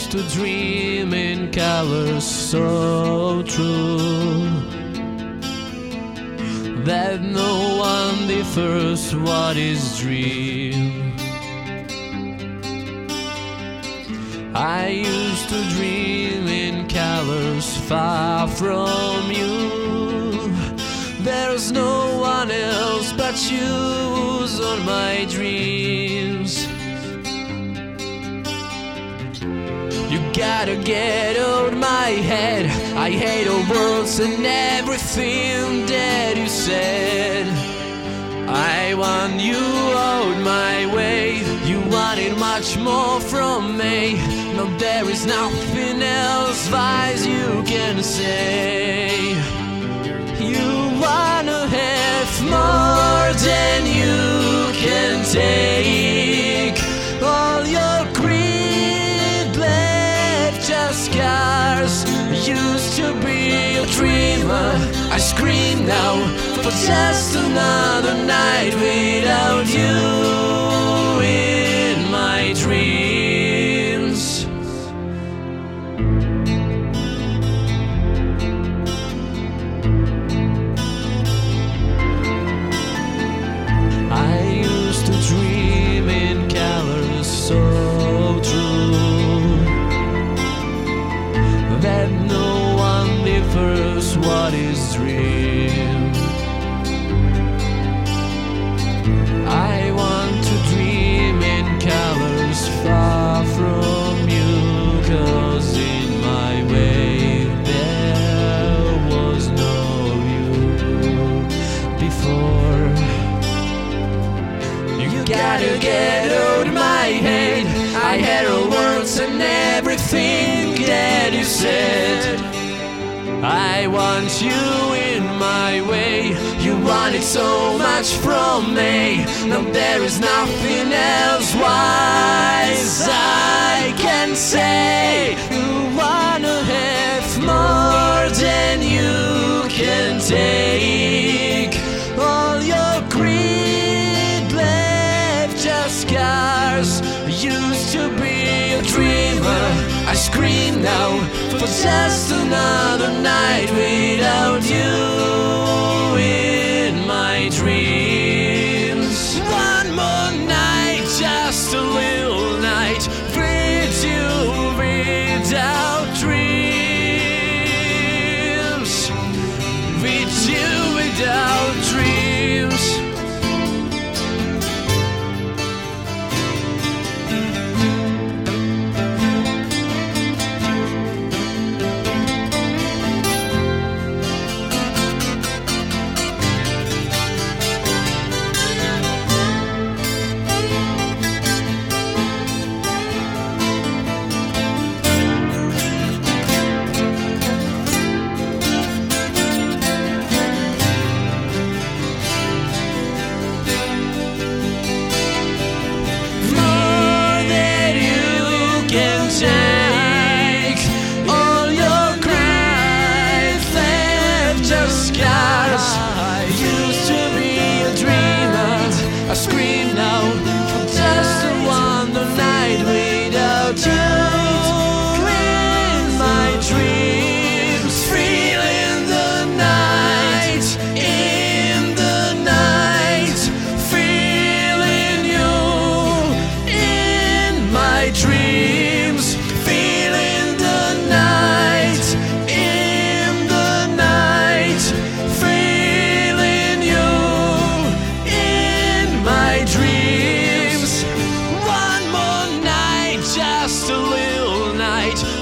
used to dream in colors so true that no one differs what is dream. I used to dream in colors far from you. There's no one else but you who's on my dreams. You gotta get out my head. I hate all words and everything that you said. I want you out my way. You wanted much more from me. No, there is nothing else wise you can say. You wanna have more than you can take. All your greed left just scars. Used to be a dreamer. I scream now for just another night without you in my dreams. I used to dream in colors so true that no one differs what is dream. I want to dream in colors far from you, 'cause in my way there was no you before. You gotta get out my head. I had all words and everything that you said. I want you in my way. You wanted so much from me. Now there is nothing else wise I can say. You wanna have more than you can take. All your greed left just scars. Used to be a dreamer. I scream now for just another night without you in my dreams. One more night, just a little night with you without dreams. With you without dreams. Take all your greed left just scars. I used to be a dreamer. I scream now for just a wonder night without you in my dreams. Feeling the night, in the night, feeling you in my dreams. Feeling the night, in the night, feeling you in my dreams. One more night, just a little night